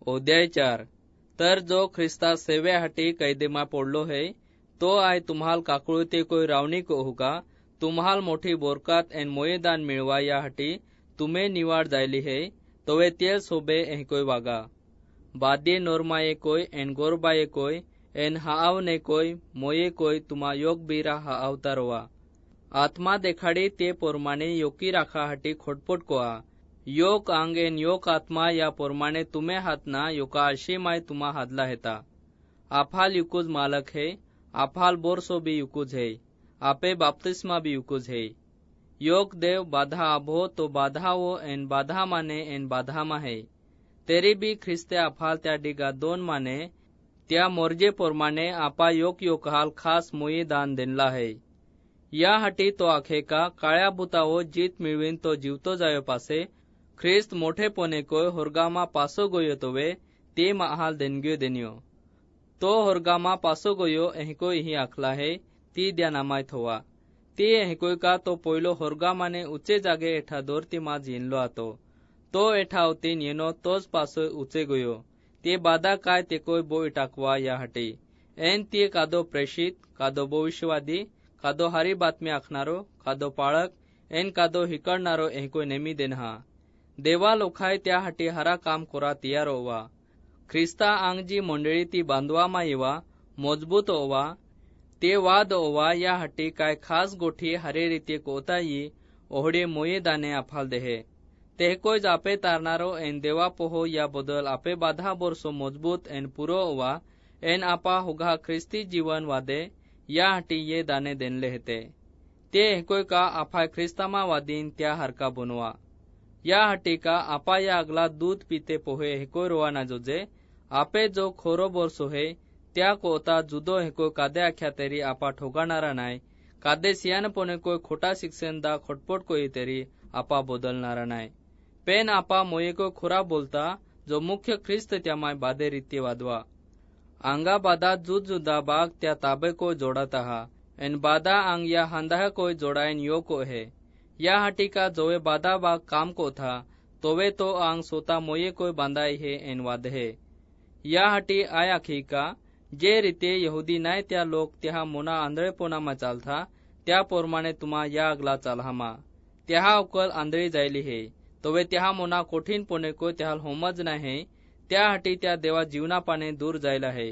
अध्याय 4। तर जो ख्रिस्ता सेवेहाटी कैदेमा पडलो है तो आय तुम्हाल काकुळते कोई रावणी कहू का तुम्हाल मोठी बोरकात एन मोयेदान मिळवा याहाटी तुम्हे निवाड जायली है तोवे तेल सोबे एह कोई वागा बादे नोरमाये कोई एन गोरबाये कोई एन हाव ने कोई मोये कोई तुमा योग बीरा हाव तारवा आत्मा देखाडी ते पोरमाने योकी राखा हाटी खोटपोट कोआ योक आंग एन योक आत्मा या पोरमाने तुम्हे हातना योका आशी माय तुमा हादला हेता आफाल युकुज मालक है आफाल बोरसो भी युकुज है आपे बाप्तिस्मा भी युकुज है योग देव बाधा आभो तो बाधा वो एन बाधा माने एन बाधा मा है तेरी भी ख्रिस्ते आफाल त्या डिगा दोन माने त्या मोर्जे पोरमाने आपा योक योकहाल खास मोये दान देनला है या हटी तो आखे का काळ्या बुतावो जीत मिळवीन तो जीवतो जायो पासे ख्रिस्त मोठे पोने कोय होरगामा पासो गोयो तोवे ते महाल देनग्यो देनियो तो होरगामा पासो गोयो एहको ही आखला है ती द्या नामाय थोवा ते एहकोय का तो पोयलो होरगामाने उच्चे जागे एठा दोरती मा जिनलो आतो तो एठा उतीन येनो तोच पासो उच्चे गोयो ते बादा काय ते कोय बो इटाकवा या हटी एन ती कादो प्रेषित कादो भविष्यवादी कादो हारी बातमी आखनारो कादो पाळक एन कादो हिकडनारो एहकोय नेमी देनहा देवा लोखाय त्या हाटी हारा काम कोरा तियार ओवा ख्रिस्ता आंग जी मंडळी ती बांधवा मा येवा मजबूत ओवा ते वाद ओवा या हाटी काय खास गोठी हरे रीती कोताई ओहडे मोये दाने आफाल देहे ते कोय जापे तारनारो एन देवा पोहो या बदल आपे बाधा बोरसो मजबूत एन पुरो ओवा एन आपा होगा ख्रिस्ती जीवन वादे या हाटी ये दाने देनले हेते ते कोय का आफाय ख्रिस्तामा वादीन त्या हरका बनवा या हटी का आपा या अगला दूध पीते पोहे हेको रोवाना जोजे आपे जो खोरो बोरसो है त्या कोता जुदो हेको कादे आख्या तेरी आपा ठोगाणारा नाय कादे सियानपणे कोय खोटा शिक्षण दा खोटपोट कोई तेरी आपा बदलणारा नाय पेन आपा मोये को खुरा बोलता जो मुख्य ख्रिस्त त्या माय बादे रीती वादवा आंगा बादा जुद जुदा बाग त्या ताबे को जोड़ाता हा एन बादा आंग या हंदा कोई जोड़ाइन यो को है या हटी का जोवे बादा बाग काम को था तोवे तो आंग सोता मोये कोई बांधाई है एन वाद है या हटी आया खी का जे रीते यहूदी नाय त्या लोक त्या मोना आंधळेपणा मा चालथा त्या पोरमाने तुमा या अगला चालहामा त्या उकल आंधळी जायली है तोवे त्या मोना कठीणपणे को त्याल होमज नाही है त्या हटी त्या देवा जीवना पाने दूर जायला है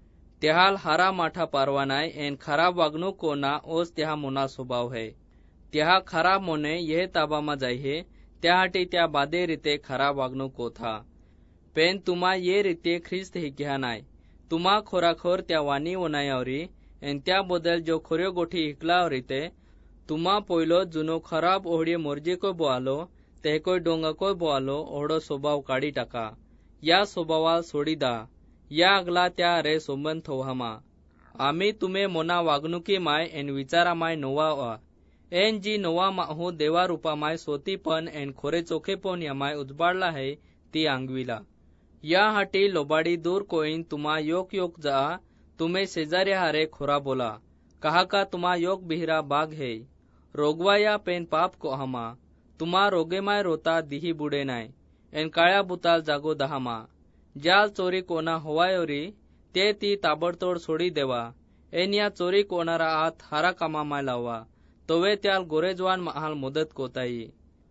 त्याल हारा माठा पारवा नाय एन खराब वागणूक को ना ओस त्या मोना स्वभाव है त्या खराब मोने यह ताबा मा जाई है त्या हटी त्या बादे रीते खराब वागणूक को था पेन तुमा ये रीते ख्रिस्त ही क्या नाय तुमा खोराखोर त्या वाणी वनायावरी एन त्या बदल जो खोऱ्यो गोठी हिकलावरीते तुमा पोयलो जुनो खराब ओहडी मोर्जे को बोआलो ते कोय डोंगा कोय बोआलो ओहडो स्वभाव काढी टाका या स्वभावाल सोडी दा या अगला त्या रे सोबन थोहामा आम्ही तुमे मोना वागणुकी माय एन विचारा माय नोवा एन जी नोवा माहू देवा रूपा माय सोतीपन एन खोरे चोखेपन या माय उजबाडला है ती आंगविला या हाटी लोबाडी दूर कोईन तुमा योक योक जा तुमे शेजारी हारे खोरा बोला कहा का तुमा योक बिहरा बाग है रोगवा या पेन पाप को हमा तुमा रोगे माय रोता दिही बुडे नाय एन काळ्या बुताल जागो दहामा जाल चोरी कोना होवायोरी ते ती ताबडतोड सोडी देवा एन या चोरी कोणारा आत हारा कामा माय लावा तोवे त्याल गोरेजवान महाल मदत कोताई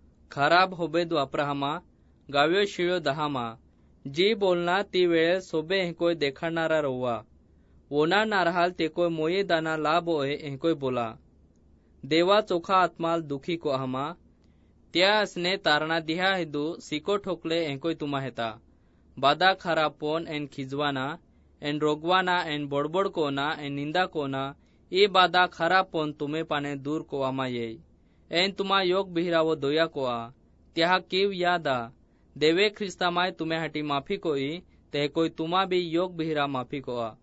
खराब होबेद वापराहामा गाव्यो शिळो दहामा जी बोलना ती वेळे सोबे हेकोय देखाडणारा रोवा वोना नारहाल ते कोय मोये दाना लाभ होय हेकोय बोला देवा चोखा आत्माल दुखी को हमा त्या असने तारणा दिहा हेदू सिको ठोकले हेकोय तुमा हेता बादा खराबपन एन खिजवाना एन रोगवाना एन बडबड कोना एन निंदा कोना ई बादा खराबपन तुमे पाने दूर कोआमा ये एन तुमा योग बिहरावो दोया कोआ त्या किव यादा देवे ख्रिस्ता माय तुम्हे हटी माफी कोई ते कोई तुमा भी योग बिहरा माफी कोआ